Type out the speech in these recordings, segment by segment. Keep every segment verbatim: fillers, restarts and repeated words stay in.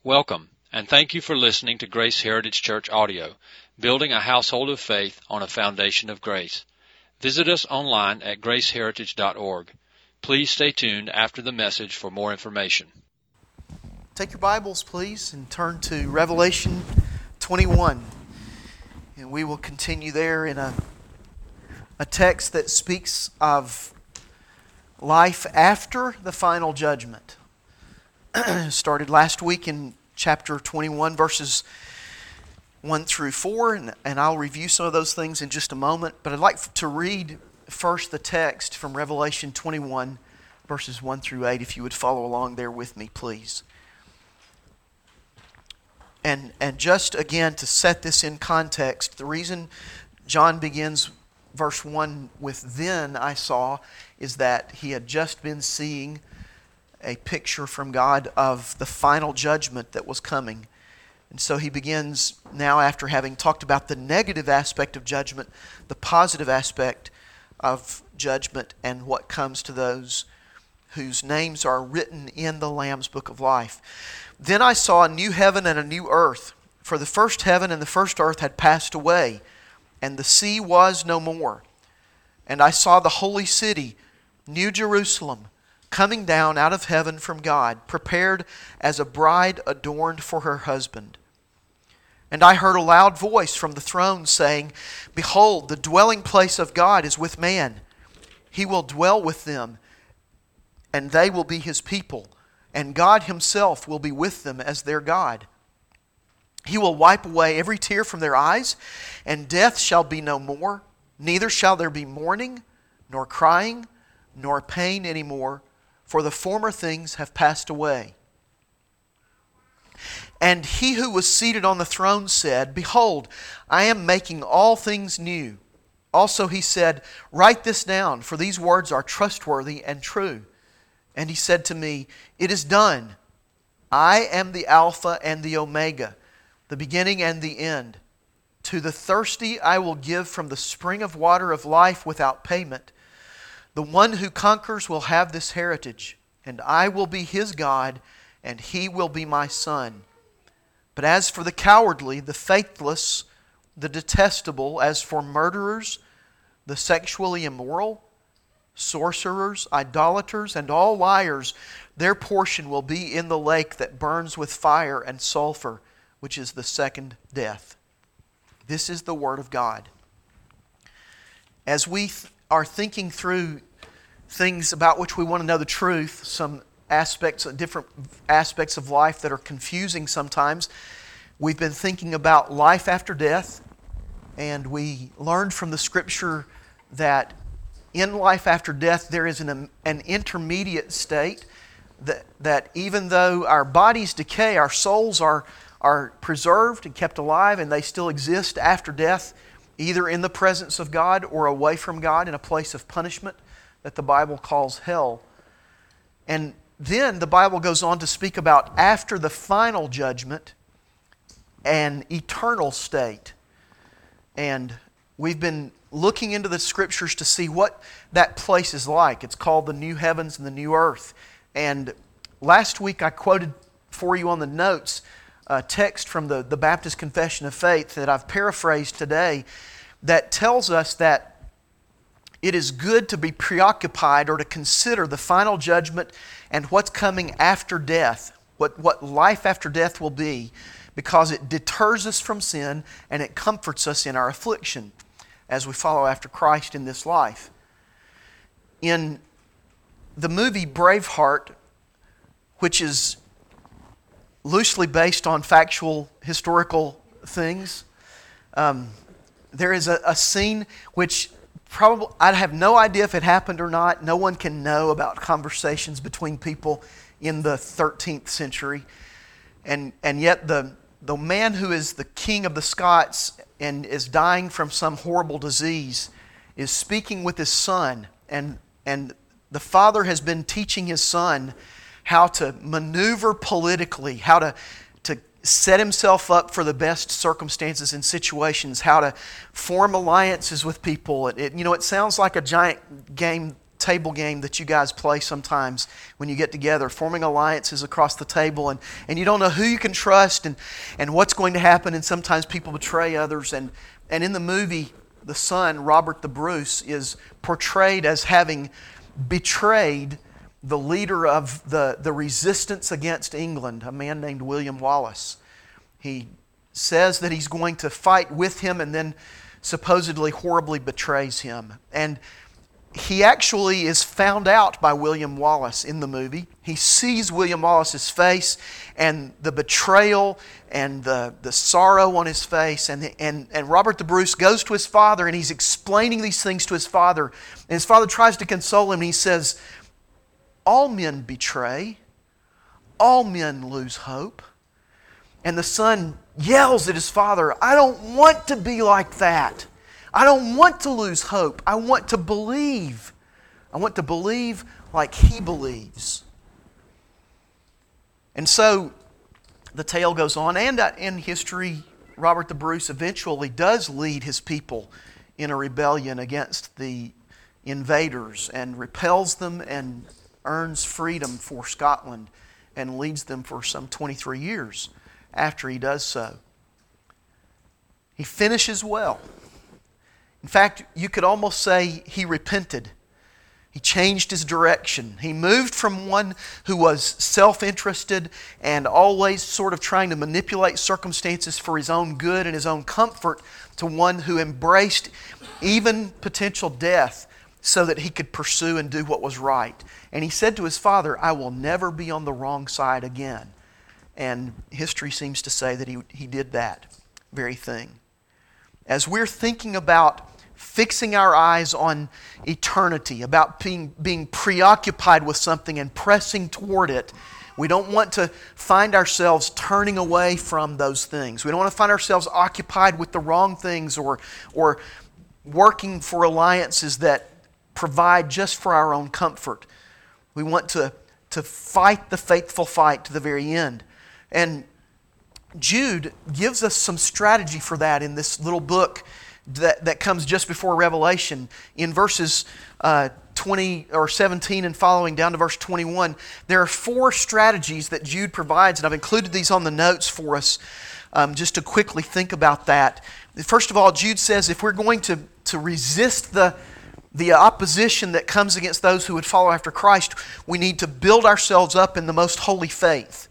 Welcome, and thank you for listening to Grace Heritage Church Audio, building a household of faith on a foundation of grace. Visit us online at grace heritage dot org. Please stay tuned after the message for more information. Take your Bibles, please, and turn to Revelation twenty-one. And we will continue there in a, a text that speaks of life after the final judgment. Started last week in chapter twenty-one, verses one through four, and, and I'll review some of those things in just a moment. But I'd like to read first the text from Revelation twenty-one, verses one through eight, if you would follow along there with me, please. And, and just again, to set this in context, the reason John begins verse one with "Then I saw" is that he had just been seeing a picture from God of the final judgment that was coming. And so he begins now, after having talked about the negative aspect of judgment, the positive aspect of judgment and what comes to those whose names are written in the Lamb's Book of Life. "Then I saw a new heaven and a new earth, for the first heaven and the first earth had passed away, and the sea was no more. And I saw the holy city, New Jerusalem, coming down out of heaven from God, prepared as a bride adorned for her husband. And I heard a loud voice from the throne saying, 'Behold, the dwelling place of God is with man. He will dwell with them, and they will be His people, and God Himself will be with them as their God. He will wipe away every tear from their eyes, and death shall be no more. Neither shall there be mourning, nor crying, nor pain any more, for the former things have passed away.' And He who was seated on the throne said, 'Behold, I am making all things new.' Also He said, 'Write this down, for these words are trustworthy and true.' And He said to me, 'It is done. I am the Alpha and the Omega, the beginning and the end. To the thirsty I will give from the spring of water of life without payment. The one who conquers will have this heritage, and I will be his God, and he will be my son. But as for the cowardly, the faithless, the detestable, as for murderers, the sexually immoral, sorcerers, idolaters, and all liars, their portion will be in the lake that burns with fire and sulfur, which is the second death.'" This is the Word of God. As we th- are thinking through things about which we want to know the truth, some aspects, different aspects of life that are confusing sometimes, we've been thinking about life after death, and we learned from the Scripture that in life after death there is an, an intermediate state, that, that even though our bodies decay, our souls are, are preserved and kept alive, and they still exist after death, either in the presence of God or away from God in a place of punishment that the Bible calls hell. And then the Bible goes on to speak about after the final judgment, an eternal state. And we've been looking into the Scriptures to see what that place is like. It's called the new heavens and the new earth. And last week I quoted for you on the notes a text from the, the Baptist Confession of Faith that I've paraphrased today that tells us that it is good to be preoccupied or to consider the final judgment and what's coming after death, what, what life after death will be, because it deters us from sin and it comforts us in our affliction as we follow after Christ in this life. In the movie Braveheart, which is loosely based on factual historical things, um, there is a, a scene which probably, I have no idea if it happened or not. No one can know about conversations between people in the thirteenth century. And, and yet the, the man who is the king of the Scots and is dying from some horrible disease is speaking with his son. And, and the father has been teaching his son how to maneuver politically, how to, to set himself up for the best circumstances and situations, how to form alliances with people. It, it, you know, it sounds like a giant game table game that you guys play sometimes when you get together, forming alliances across the table, and, and you don't know who you can trust and, and what's going to happen, and sometimes people betray others. And, and in the movie, the son, Robert the Bruce, is portrayed as having betrayed the leader of the, the resistance against England, a man named William Wallace. He says that he's going to fight with him and then supposedly horribly betrays him. And he actually is found out by William Wallace in the movie. He sees William Wallace's face and the betrayal and the, the sorrow on his face. And, and, and Robert the Bruce goes to his father and he's explaining these things to his father. And his father tries to console him and he says, all men betray. All men lose hope. And the son yells at his father, I don't want to be like that. I don't want to lose hope. I want to believe. I want to believe like he believes. And so the tale goes on, and in history, Robert the Bruce eventually does lead his people in a rebellion against the invaders and repels them and earns freedom for Scotland and leads them for some twenty-three years after he does so. He finishes well. In fact, you could almost say he repented. He changed his direction. He moved from one who was self-interested and always sort of trying to manipulate circumstances for his own good and his own comfort to one who embraced even potential death so that he could pursue and do what was right. And he said to his father, I will never be on the wrong side again. And history seems to say that he, he did that very thing. As we're thinking about fixing our eyes on eternity, about being, being preoccupied with something and pressing toward it, we don't want to find ourselves turning away from those things. We don't want to find ourselves occupied with the wrong things or, or working for alliances that provide just for our own comfort. We want to, to fight the faithful fight to the very end. And Jude gives us some strategy for that in this little book that, that comes just before Revelation. In verses uh, twenty or seventeen and following down to verse twenty-one, there are four strategies that Jude provides, and I've included these on the notes for us um, just to quickly think about that. First of all, Jude says if we're going to, to resist the the opposition that comes against those who would follow after Christ, we need to build ourselves up in the most holy faith.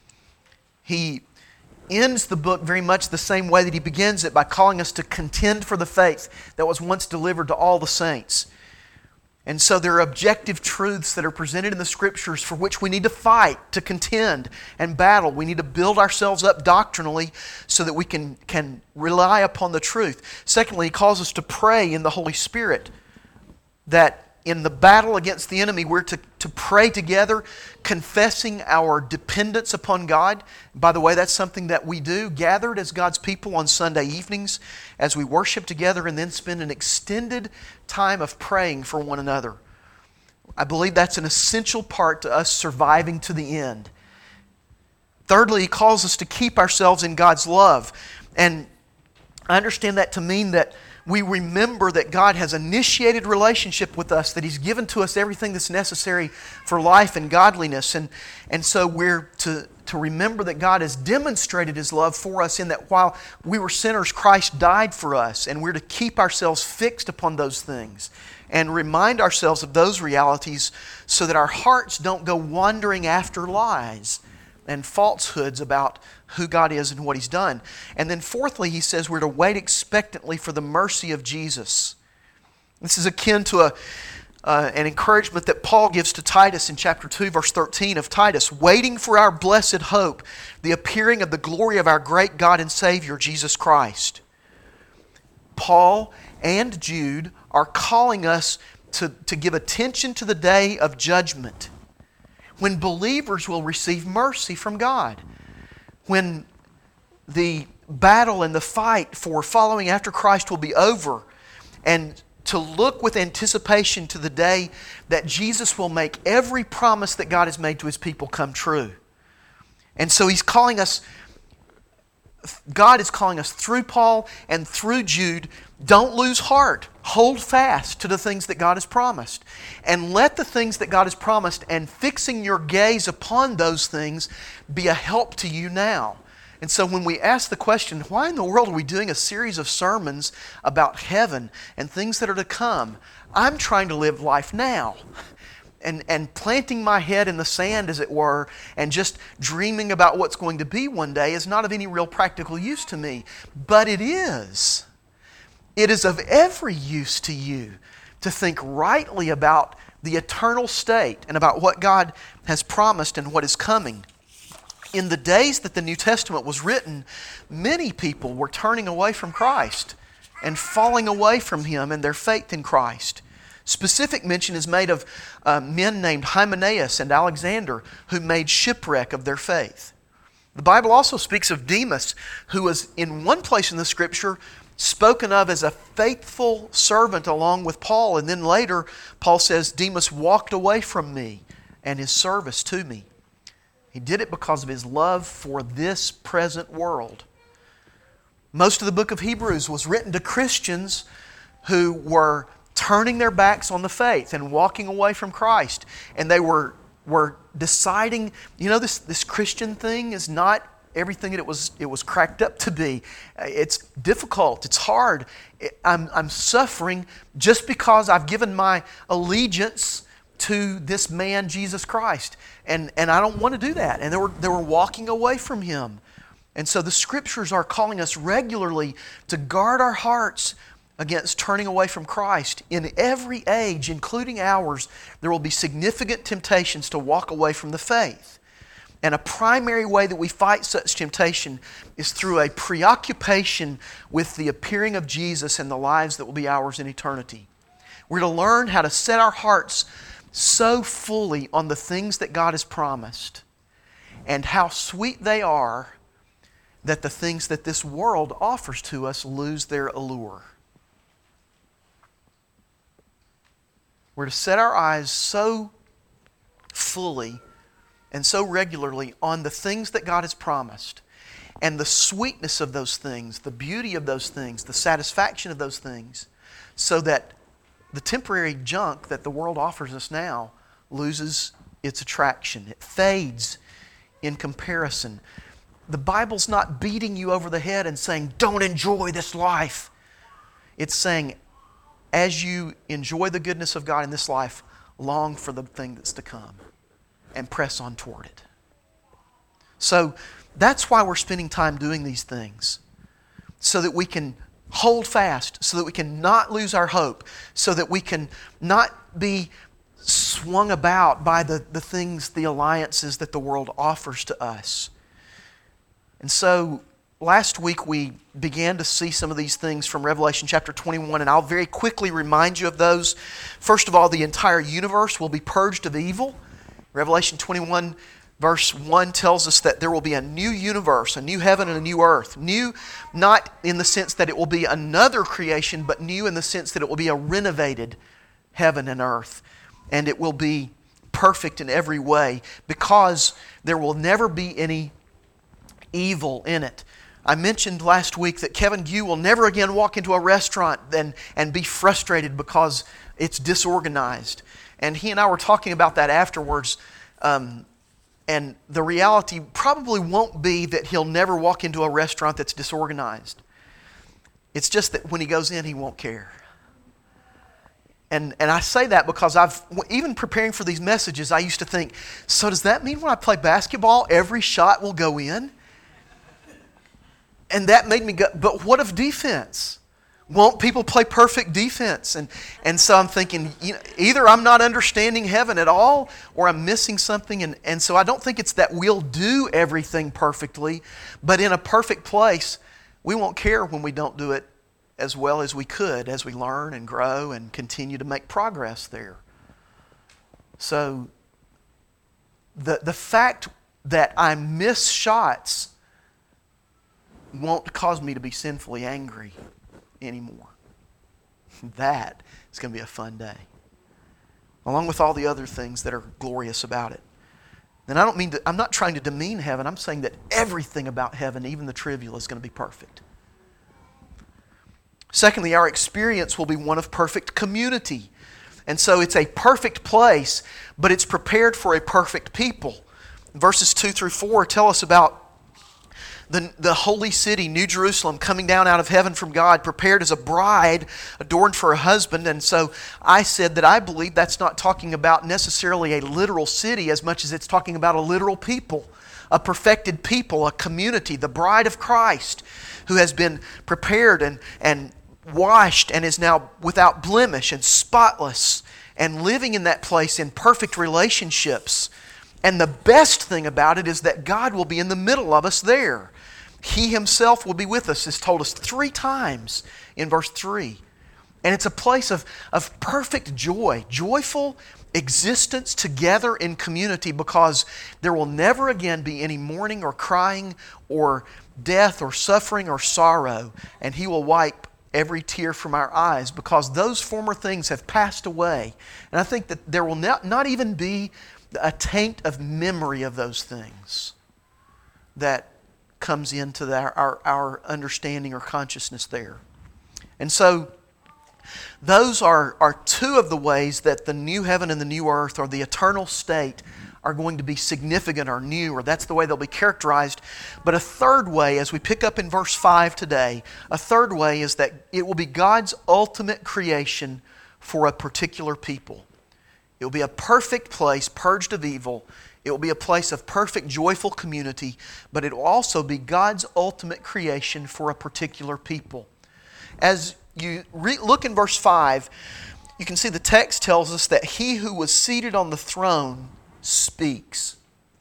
He ends the book very much the same way that he begins it, by calling us to contend for the faith that was once delivered to all the saints. And so there are objective truths that are presented in the Scriptures for which we need to fight, to contend and battle. We need to build ourselves up doctrinally so that we can, can rely upon the truth. Secondly, he calls us to pray in the Holy Spirit, that in the battle against the enemy, we're to, to pray together, confessing our dependence upon God. By the way, that's something that we do, gathered as God's people on Sunday evenings as we worship together and then spend an extended time of praying for one another. I believe that's an essential part to us surviving to the end. Thirdly, he calls us to keep ourselves in God's love. And I understand that to mean that we remember that God has initiated relationship with us, that He's given to us everything that's necessary for life and godliness. And, and so we're to, to remember that God has demonstrated His love for us in that while we were sinners, Christ died for us. And we're to keep ourselves fixed upon those things and remind ourselves of those realities so that our hearts don't go wandering after lies and falsehoods about who God is and what He's done. And then fourthly, he says we're to wait expectantly for the mercy of Jesus. This is akin to a, uh, an encouragement that Paul gives to Titus in chapter two, verse thirteen of Titus, waiting for our blessed hope, the appearing of the glory of our great God and Savior, Jesus Christ. Paul and Jude are calling us to, to give attention to the day of judgment, when believers will receive mercy from God. When the battle and the fight for following after Christ will be over, and to look with anticipation to the day that Jesus will make every promise that God has made to His people come true. And so He's calling us, God is calling us through Paul and through Jude, don't lose heart. hold fast to the things that God has promised. And let the things that God has promised and fixing your gaze upon those things be a help to you now. And so when we ask the question, why in the world are we doing a series of sermons about heaven and things that are to come? I'm trying to live life now. And, and planting my head in the sand, as it were, and just dreaming about what's going to be one day is not of any real practical use to me. But it is. It is of every use to you to think rightly about the eternal state and about what God has promised and what is coming. In the days that the New Testament was written, many people were turning away from Christ and falling away from Him and their faith in Christ. Specific mention is made of uh, men named Hymenaeus and Alexander who made shipwreck of their faith. The Bible also speaks of Demas, who was in one place in the Scripture spoken of as a faithful servant along with Paul. And then later, Paul says, Demas walked away from me and his service to me. He did it because of his love for this present world. Most of the book of Hebrews was written to Christians who were turning their backs on the faith and walking away from Christ. And they were, were deciding, you know, this, this Christian thing is not everything that it was, it was cracked up to be. It's difficult. It's hard. I'm, I'm suffering just because I've given my allegiance to this man, Jesus Christ. And, and I don't want to do that. And they were, they were walking away from Him. And so the Scriptures are calling us regularly to guard our hearts against turning away from Christ. In every age, including ours, there will be significant temptations to walk away from the faith. And a primary way that we fight such temptation is through a preoccupation with the appearing of Jesus and the lives that will be ours in eternity. We're to learn how to set our hearts so fully on the things that God has promised and how sweet they are that the things that this world offers to us lose their allure. We're to set our eyes so fully and so regularly on the things that God has promised and the sweetness of those things, the beauty of those things, the satisfaction of those things, so that the temporary junk that the world offers us now loses its attraction. It fades in comparison. The Bible's not beating you over the head and saying, don't enjoy this life. It's saying, as you enjoy the goodness of God in this life, long for the thing that's to come and press on toward it. So that's why we're spending time doing these things, so that we can hold fast, so that we can not lose our hope, so that we can not be swung about by the, the things, the alliances that the world offers to us. And so last week we began to see some of these things from Revelation chapter twenty-one, and I'll very quickly remind you of those. First of all, the entire universe will be purged of evil. Revelation twenty-one verse one tells us that there will be a new universe, a new heaven and a new earth. New not in the sense that it will be another creation, but new in the sense that it will be a renovated heaven and earth. And it will be perfect in every way because there will never be any evil in it. I mentioned last week that Kevin Gue will never again walk into a restaurant and, and be frustrated because it's disorganized. And he and I were talking about that afterwards. Um, and the reality probably won't be that he'll never walk into a restaurant that's disorganized. It's just that when he goes in, he won't care. And, and I say that because I've, even preparing for these messages, I used to think, so does that mean when I play basketball, every shot will go in? And that made me go, but what of defense? Won't people play perfect defense? And and so I'm thinking, you know, either I'm not understanding heaven at all or I'm missing something. And, and so I don't think it's that we'll do everything perfectly, but in a perfect place, we won't care when we don't do it as well as we could as we learn and grow and continue to make progress there. So the the fact that I miss shots won't cause me to be sinfully angry anymore. That is going to be a fun day, along with all the other things that are glorious about it. And I don't mean to, I'm not trying to demean heaven. I'm saying that everything about heaven, even the trivial, is going to be perfect. Secondly, our experience will be one of perfect community. And so it's a perfect place, but it's prepared for a perfect people. Verses two through four tell us about the, the holy city, New Jerusalem, coming down out of heaven from God, prepared as a bride, adorned for a husband. And so I said that I believe that's not talking about necessarily a literal city as much as it's talking about a literal people, a perfected people, a community, the bride of Christ, who has been prepared and, and washed and is now without blemish and spotless and living in that place in perfect relationships. And the best thing about it is that God will be in the middle of us there. He Himself will be with us, as told us three times in verse three. And it's a place of, of perfect joy, joyful existence together in community, because there will never again be any mourning or crying or death or suffering or sorrow. And He will wipe every tear from our eyes, because those former things have passed away. And I think that there will not, not even be a taint of memory of those things that comes into the, our, our understanding or consciousness there. And so those are, are two of the ways that the new heaven and the new earth, or the eternal state, are going to be significant or new, or that's the way they'll be characterized. But a third way, as we pick up in verse five today, a third way is that it will be God's ultimate creation for a particular people. It will be a perfect place, purged of evil. It will be a place of perfect, joyful community, but it will also be God's ultimate creation for a particular people. As you re- look in verse five, you can see the text tells us that He who was seated on the throne speaks.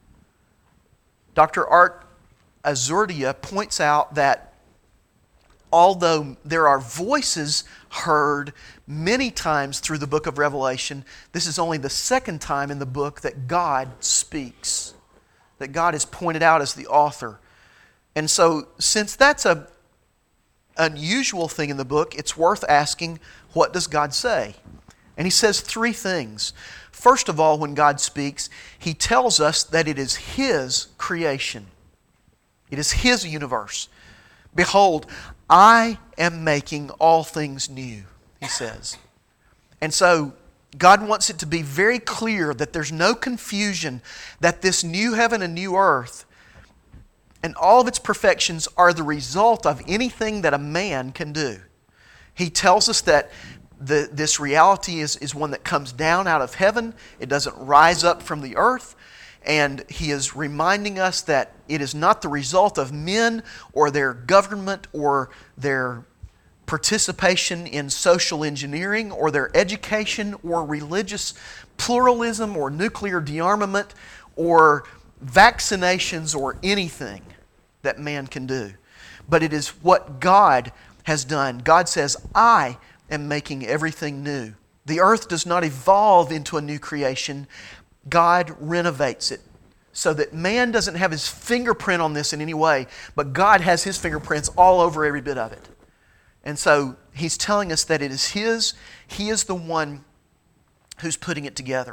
Doctor Art Azurdia points out that although there are voices heard many times through the book of Revelation, this is only the second time in the book that God speaks, that God is pointed out as the author. And so, since that's a unusual thing in the book, it's worth asking, what does God say? And He says three things. First of all, when God speaks, He tells us that it is His creation. It is His universe. Behold, I am making all things new, He says. And so God wants it to be very clear that there's no confusion, that this new heaven and new earth and all of its perfections are the result of anything that a man can do. He tells us that the, this reality is, is one that comes down out of heaven. It doesn't rise up from the earth. And He is reminding us that it is not the result of men or their government or their participation in social engineering or their education or religious pluralism or nuclear dearmament or vaccinations or anything that man can do. But it is what God has done. God says, I am making everything new. The earth does not evolve into a new creation. God renovates it so that man doesn't have his fingerprint on this in any way, but God has His fingerprints all over every bit of it. And so He's telling us that it is His. He is the one who's putting it together.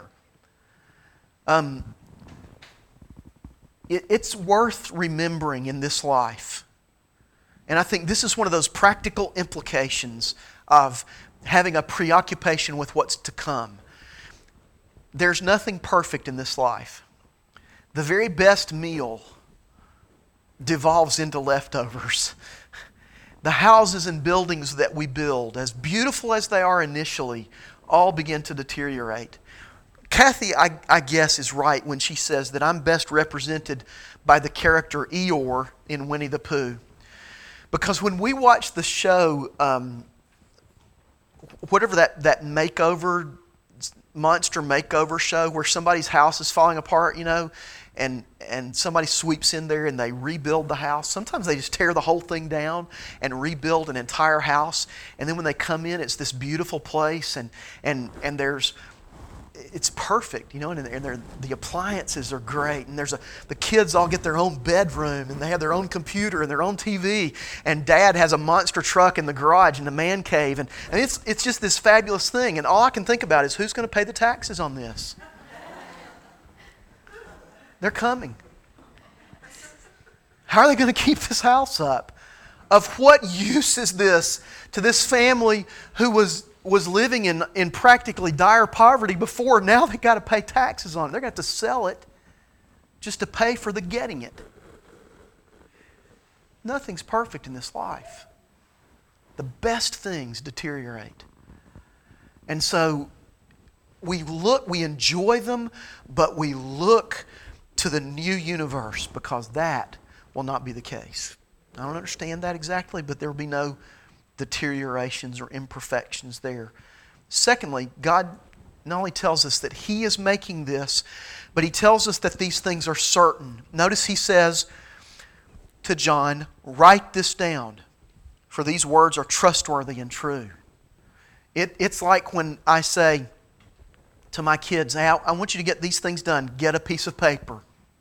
Um, it, it's worth remembering in this life. And I think this is one of those practical implications of having a preoccupation with what's to come. There's nothing perfect in this life. The very best meal devolves into leftovers. The houses and buildings that we build, as beautiful as they are initially, all begin to deteriorate. Kathy, I, I guess, is right when she says that I'm best represented by the character Eeyore in Winnie the Pooh. Because when we watch the show, um, whatever that, that makeover, monster makeover show where somebody's house is falling apart, you know, and and somebody sweeps in there and they rebuild the house. Sometimes they just tear the whole thing down and rebuild an entire house. And then when they come in, it's this beautiful place, and and and there's it's perfect, you know, and, and the appliances are great, and there's a the kids all get their own bedroom, and they have their own computer and their own T V, and Dad has a monster truck in the garage in the man cave, and, and it's it's just this fabulous thing. And all I can think about is, who's going to pay the taxes on this? They're coming. How are they going to keep this house up? of what use is this to this family who was, was living in, in practically dire poverty before. Now they've got to pay taxes on it. They're going to have to sell it just to pay for the getting it. Nothing's perfect in this life. The best things deteriorate. And so we look, we enjoy them, but we look to the new universe because that will not be the case. I don't understand that exactly, but there will be no deteriorations or imperfections there. Secondly, God not only tells us that He is making this, but He tells us that these things are certain. Notice He says to John, write this down, for these words are trustworthy and true. It, it's like when I say to my kids, hey, I, I want you to get these things done. Get a piece of paper.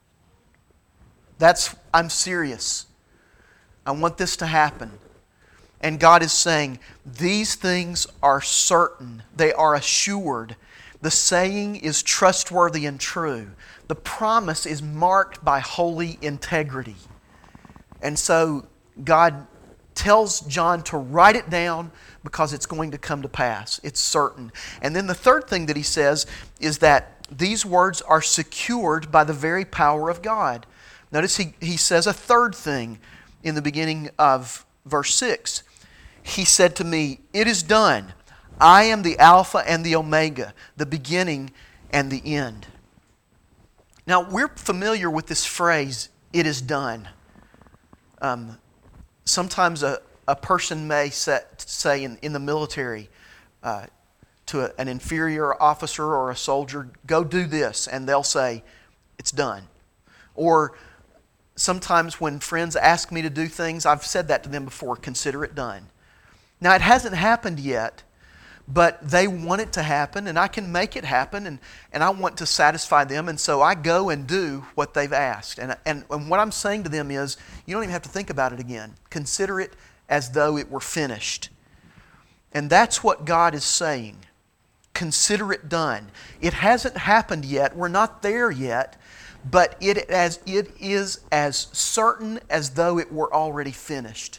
That's, I'm serious. I want this to happen. And God is saying, these things are certain. They are assured. The saying is trustworthy and true. The promise is marked by holy integrity. And so God tells John to write it down because it's going to come to pass. It's certain. And then the third thing that he says is that these words are secured by the very power of God. Notice he, he says a third thing in the beginning of verse six. He said to me, it is done. I am the Alpha and the Omega, the beginning and the end. Now, we're familiar with this phrase, it is done. Um, sometimes a, a person may set, say in, in the military uh, to a, an inferior officer or a soldier, go do this, and they'll say, it's done. Or sometimes when friends ask me to do things, I've said that to them before, consider it done. Now, it hasn't happened yet, but they want it to happen, and I can make it happen, and, and I want to satisfy them, and so I go and do what they've asked. And, and, and what I'm saying to them is, you don't even have to think about it again. Consider it as though it were finished. And that's what God is saying. Consider it done. It hasn't happened yet. We're not there yet, but it, as, it is as certain as though it were already finished.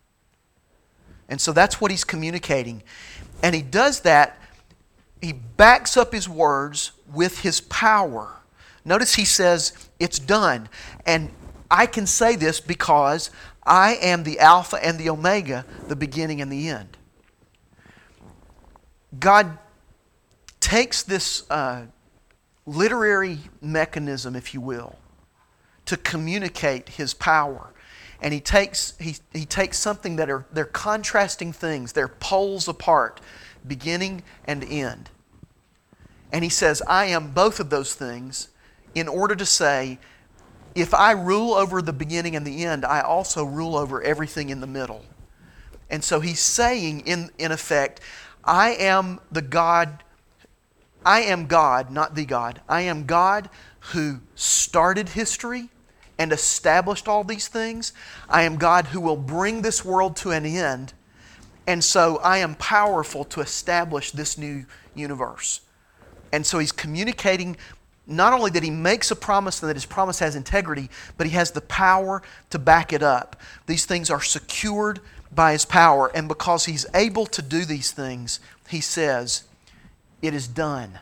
And so that's what He's communicating. And He does that, He backs up His words with His power. Notice He says, it's done. And I can say this because I am the Alpha and the Omega, the beginning and the end. God takes this uh, literary mechanism, if you will, to communicate His power. And he takes, he, he takes something that are, they're contrasting things. They're poles apart, beginning and end. And He says, I am both of those things in order to say, if I rule over the beginning and the end, I also rule over everything in the middle. And so He's saying, in, in effect, I am the God, I am God, not the God. I am God who started history and established all these things. I am God who will bring this world to an end. And so I am powerful to establish this new universe. And so He's communicating not only that He makes a promise and that His promise has integrity, but He has the power to back it up. These things are secured by His power. And because He's able to do these things, He says, it is done.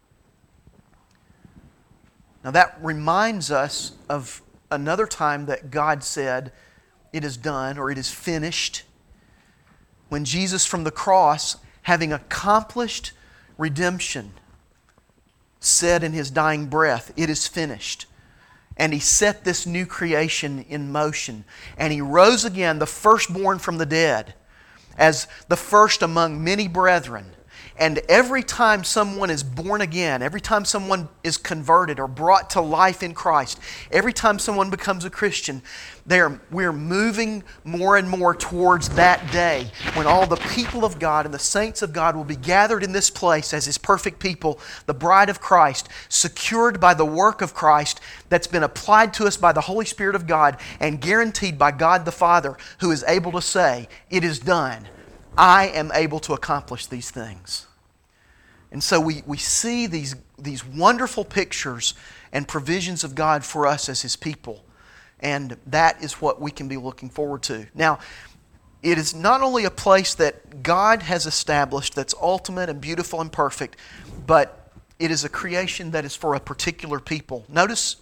Now that reminds us of another time that God said, it is done, or it is finished. When Jesus from the cross, having accomplished redemption, said in His dying breath, it is finished. And He set this new creation in motion. And He rose again, the firstborn from the dead, as the first among many brethren. And every time someone is born again, every time someone is converted or brought to life in Christ, every time someone becomes a Christian, they're, we're moving more and more towards that day when all the people of God and the saints of God will be gathered in this place as His perfect people, the bride of Christ, secured by the work of Christ that's been applied to us by the Holy Spirit of God and guaranteed by God the Father, who is able to say, it is done. I am able to accomplish these things. And so we, we see these, these wonderful pictures and provisions of God for us as His people. And that is what we can be looking forward to. Now, it is not only a place that God has established that's ultimate and beautiful and perfect, but it is a creation that is for a particular people. Notice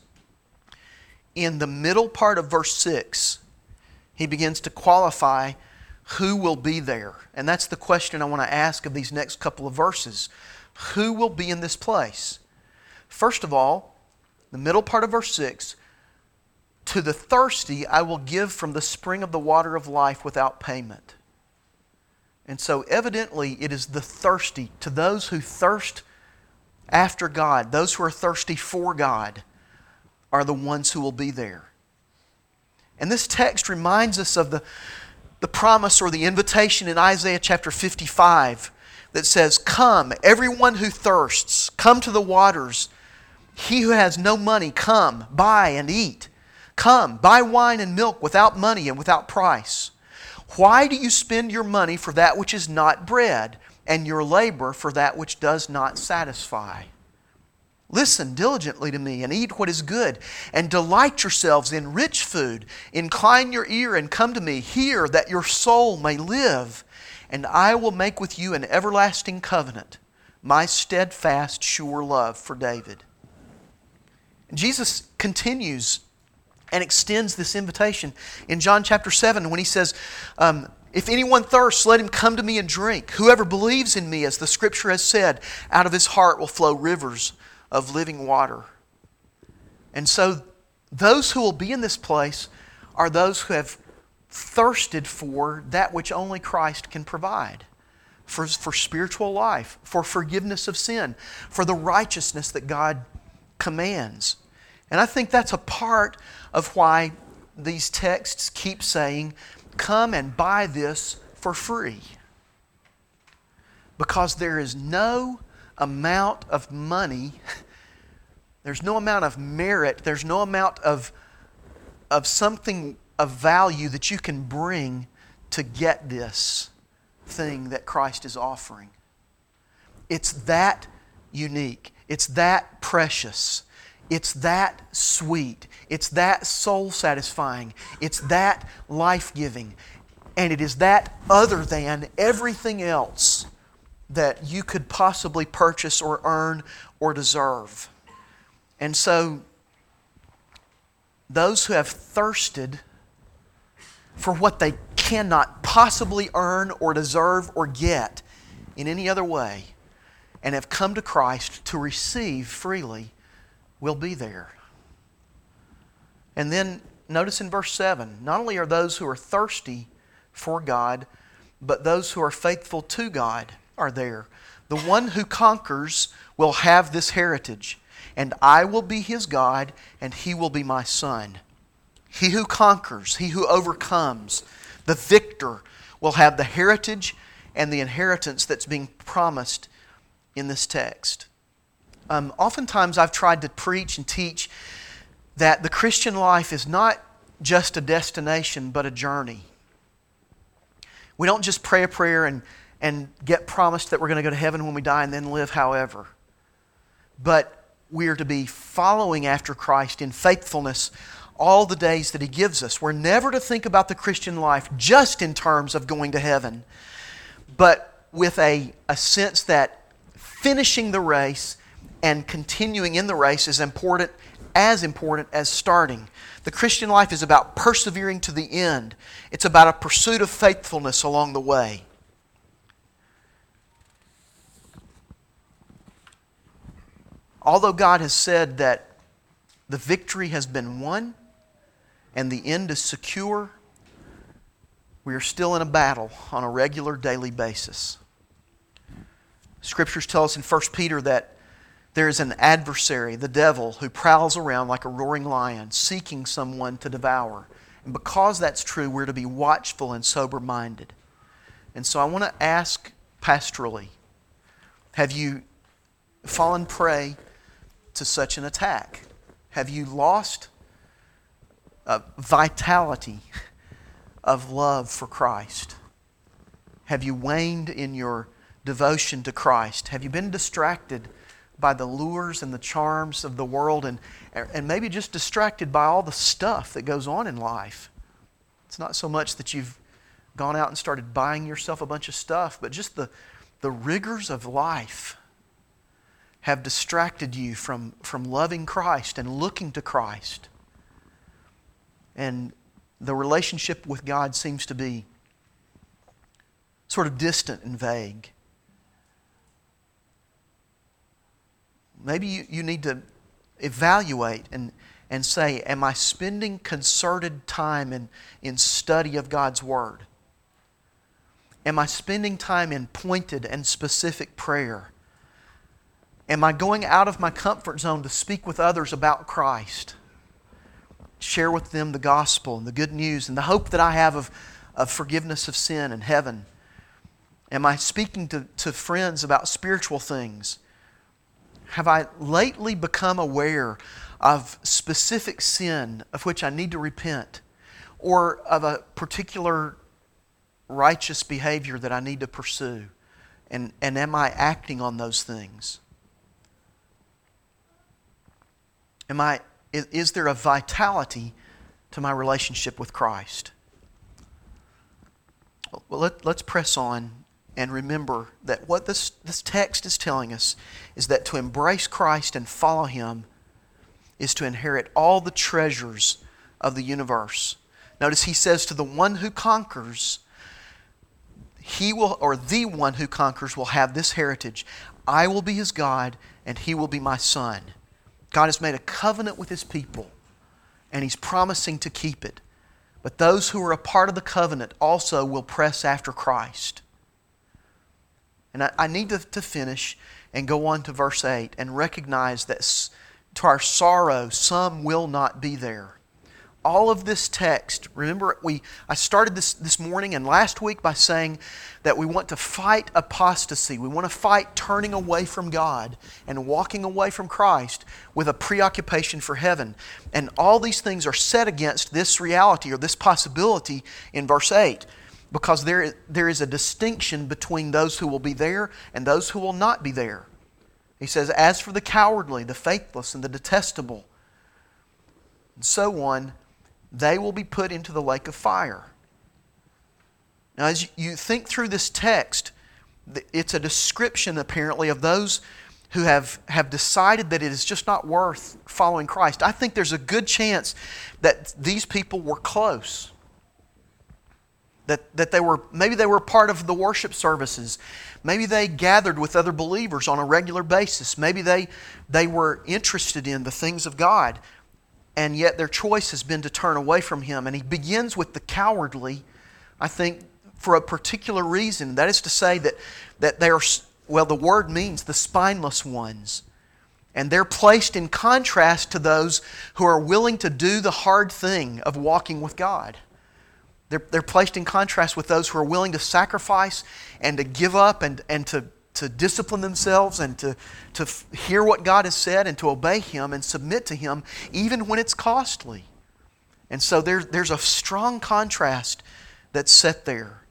in the middle part of verse six, he begins to qualify who will be there. And that's the question I want to ask of these next couple of verses. Who will be in this place? First of all, the middle part of verse six, to the thirsty I will give from the spring of the water of life without payment. And so evidently it is the thirsty, to those who thirst after God, those who are thirsty for God, are the ones who will be there. And this text reminds us of the, the promise or the invitation in Isaiah chapter fifty-five that says, "Come, everyone who thirsts, come to the waters. He who has no money, come, buy and eat. Come, buy wine and milk without money and without price. Why do you spend your money for that which is not bread, and your labor for that which does not satisfy? Listen diligently to me and eat what is good, and delight yourselves in rich food. Incline your ear and come to me. Hear, that your soul may live. And I will make with you an everlasting covenant, my steadfast, sure love," for David. And Jesus continues and extends this invitation in John chapter seven when He says, um, "If anyone thirsts, let him come to me and drink. Whoever believes in me, as the Scripture has said, out of his heart will flow rivers of living water." And so those who will be in this place are those who have thirsted for that which only Christ can provide. For, for spiritual life, for forgiveness of sin, for the righteousness that God commands. And I think that's a part of why these texts keep saying, "Come and buy this for free." Because there is no amount of money, there's no amount of merit, there's no amount of, of something of value that you can bring to get this thing that Christ is offering. It's that unique. It's that precious. It's that sweet. It's that soul-satisfying. It's that life-giving. And it is that other than everything else that you could possibly purchase or earn or deserve. And so, those who have thirsted for what they cannot possibly earn or deserve or get in any other way, and have come to Christ to receive freely, will be there. And then notice in verse seven, not only are those who are thirsty for God, but those who are faithful to God are there. The one who conquers will have this heritage, and I will be his God, and he will be my son. He who conquers, he who overcomes, the victor, will have the heritage and the inheritance that's being promised in this text. Um, oftentimes I've tried to preach and teach that the Christian life is not just a destination but a journey. We don't just pray a prayer and, and get promised that we're going to go to heaven when we die and then live however. But we are to be following after Christ in faithfulness all the days that He gives us. We're never to think about the Christian life just in terms of going to heaven, but with a, a sense that finishing the race and continuing in the race is important, as important as starting. The Christian life is about persevering to the end. It's about a pursuit of faithfulness along the way. Although God has said that the victory has been won and the end is secure, we are still in a battle on a regular daily basis. Scriptures tell us in First Peter that there is an adversary, the devil, who prowls around like a roaring lion, seeking someone to devour. And because that's true, we're to be watchful and sober-minded. And so I want to ask pastorally, have you fallen prey to such an attack? Have you lost a vitality of love for Christ? Have you waned in your devotion to Christ? Have you been distracted by the lures and the charms of the world, and, and maybe just distracted by all the stuff that goes on in life. It's not so much that you've gone out and started buying yourself a bunch of stuff, but just the, the rigors of life have distracted you from, from loving Christ and looking to Christ. And the relationship with God seems to be sort of distant and vague. Maybe you, you need to evaluate and, and say, am I spending concerted time in, in study of God's Word? Am I spending time in pointed and specific prayer? Am I going out of my comfort zone to speak with others about Christ? Share with them the gospel and the good news and the hope that I have of, of forgiveness of sin and heaven. Am I speaking to, to friends about spiritual things? Have I lately become aware of specific sin of which I need to repent, or of a particular righteous behavior that I need to pursue? And, and am I acting on those things? Am I, is, is there a vitality to my relationship with Christ? Well, let, let's press on and remember that what this, this text is telling us is that to embrace Christ and follow Him is to inherit all the treasures of the universe. Notice he says to the one who conquers, he will, or the one who conquers will have this heritage. I will be his God and he will be my son. God has made a covenant with His people, and He's promising to keep it. But those who are a part of the covenant also will press after Christ. And I, I need to, to finish and go on to verse eight and recognize that to our sorrow, some will not be there. All of this text, remember we I started this, this morning and last week by saying that we want to fight apostasy. We want to fight turning away from God and walking away from Christ with a preoccupation for heaven. And all these things are set against this reality or this possibility in verse eight. Because there, there is a distinction between those who will be there and those who will not be there. He says, as for the cowardly, the faithless, and the detestable, and so on, they will be put into the lake of fire. Now, as you think through this text, it's a description, apparently, of those who have, have decided that it is just not worth following Christ. I think there's a good chance that these people were close. That, that they were, maybe they were part of the worship services. Maybe they gathered with other believers on a regular basis. Maybe they, they were interested in the things of God. And yet their choice has been to turn away from Him. And he begins with the cowardly, I think, for a particular reason. That is to say that, that they are, well, the word means the spineless ones. And they're placed in contrast to those who are willing to do the hard thing of walking with God. They're, they're placed in contrast with those who are willing to sacrifice and to give up and, and to to discipline themselves and to, to hear what God has said and to obey Him and submit to Him even when it's costly. And so there, there's a strong contrast that's set there.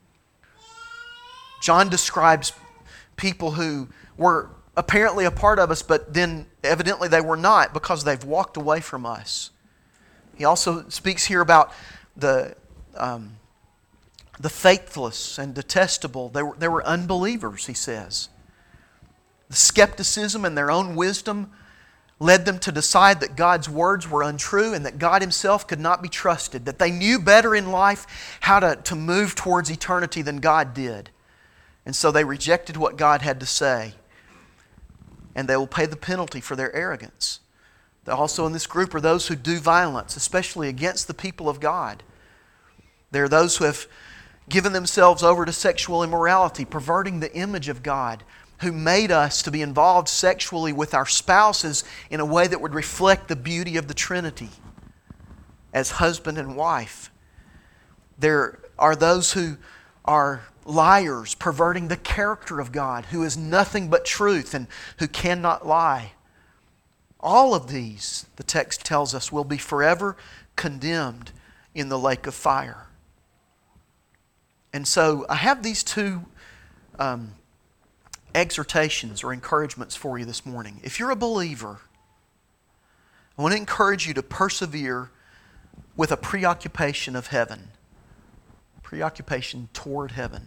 John describes people who were apparently a part of us, but then evidently they were not because they've walked away from us. He also speaks here about the... Um, The faithless and detestable, they were, they were unbelievers, he says. The skepticism and their own wisdom led them to decide that God's words were untrue and that God Himself could not be trusted, that they knew better in life how to, to move towards eternity than God did. And so they rejected what God had to say. And they will pay the penalty for their arrogance. Also in this group are those who do violence, especially against the people of God. There are those who have given themselves over to sexual immorality, perverting the image of God, who made us to be involved sexually with our spouses in a way that would reflect the beauty of the Trinity as husband and wife. There are those who are liars, perverting the character of God, who is nothing but truth and who cannot lie. All of these, the text tells us, will be forever condemned in the lake of fire. And so I have these two um, exhortations or encouragements for you this morning. If you're a believer, I want to encourage you to persevere with a preoccupation of heaven. Preoccupation toward heaven.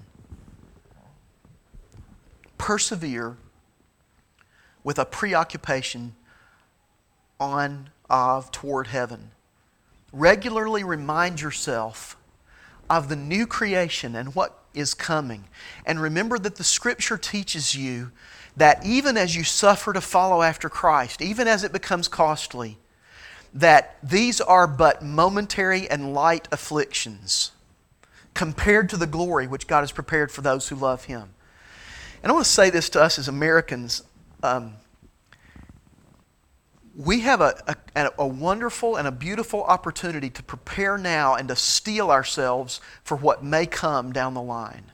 Persevere with a preoccupation on, of, toward heaven. Regularly remind yourself of the new creation and what is coming. And remember that the Scripture teaches you that even as you suffer to follow after Christ, even as it becomes costly, that these are but momentary and light afflictions compared to the glory which God has prepared for those who love Him. And I want to say this to us as Americans. Um, we have a, a, a wonderful and a beautiful opportunity to prepare now and to steel ourselves for what may come down the line.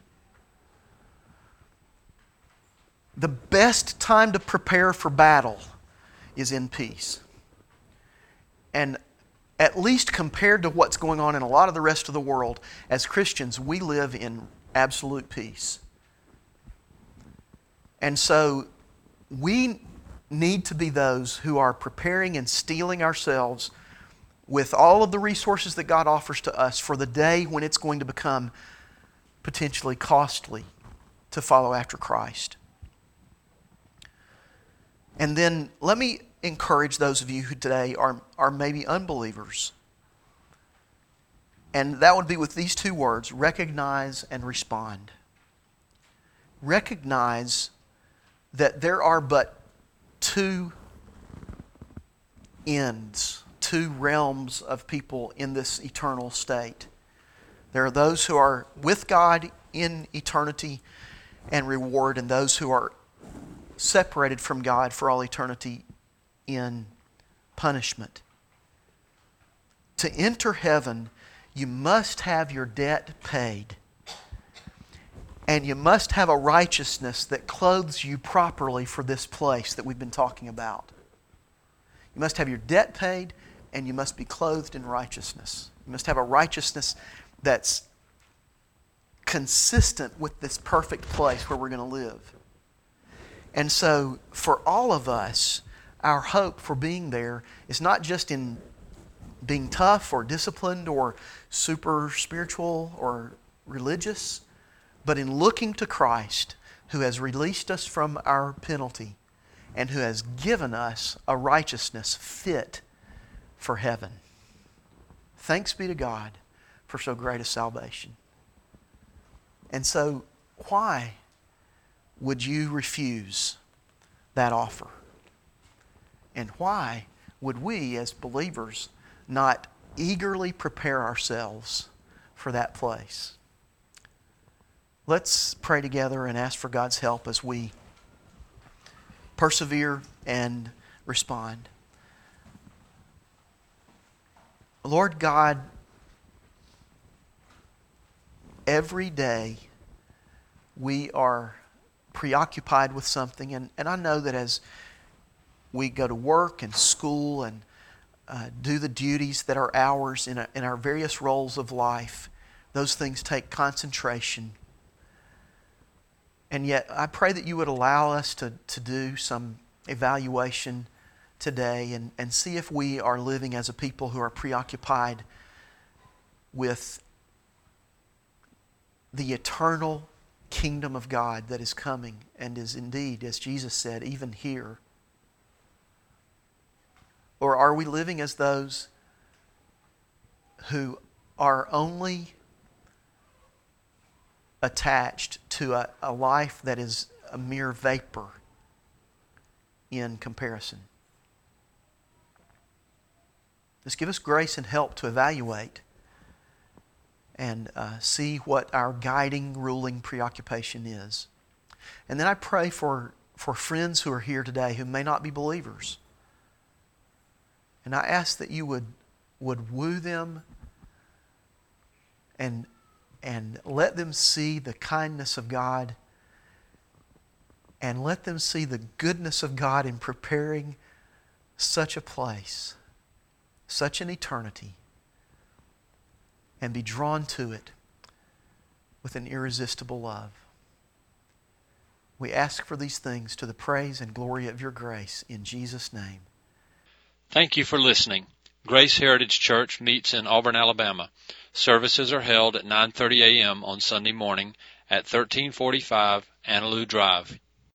The best time to prepare for battle is in peace. And at least compared to what's going on in a lot of the rest of the world, as Christians, we live in absolute peace. And so we need to be those who are preparing and steeling ourselves with all of the resources that God offers to us for the day when it's going to become potentially costly to follow after Christ. And then let me encourage those of you who today are, are maybe unbelievers. And that would be with these two words, recognize and respond. Recognize that there are but two ends, two realms of people in this eternal state. There are those who are with God in eternity and reward, and those who are separated from God for all eternity in punishment. To enter heaven, you must have your debt paid. And you must have a righteousness that clothes you properly for this place that we've been talking about. You must have your debt paid, and you must be clothed in righteousness. You must have a righteousness that's consistent with this perfect place where we're going to live. And so, for all of us, our hope for being there is not just in being tough or disciplined or super spiritual or religious, but in looking to Christ, who has released us from our penalty and who has given us a righteousness fit for heaven. Thanks be to God for so great a salvation. And so, why would you refuse that offer? And why would we as believers not eagerly prepare ourselves for that place? Let's pray together and ask for God's help as we persevere and respond. Lord God, every day we are preoccupied with something, and, and I know that as we go to work and school and uh, do the duties that are ours in, a, in our various roles of life, those things take concentration. And yet, I pray that you would allow us to, to do some evaluation today and, and see if we are living as a people who are preoccupied with the eternal kingdom of God that is coming and is indeed, as Jesus said, even here. Or are we living as those who are only attached to a, a life that is a mere vapor in comparison? Just give us grace and help to evaluate and uh, see what our guiding, ruling preoccupation is. And then I pray for, for friends who are here today who may not be believers. And I ask that you would, would woo them and And let them see the kindness of God, and let them see the goodness of God in preparing such a place, such an eternity, and be drawn to it with an irresistible love. We ask for these things to the praise and glory of your grace in Jesus' name. Thank you for listening. Grace Heritage Church meets in Auburn, Alabama. Services are held at nine thirty a.m. on Sunday morning at thirteen forty-five Annaloo Drive,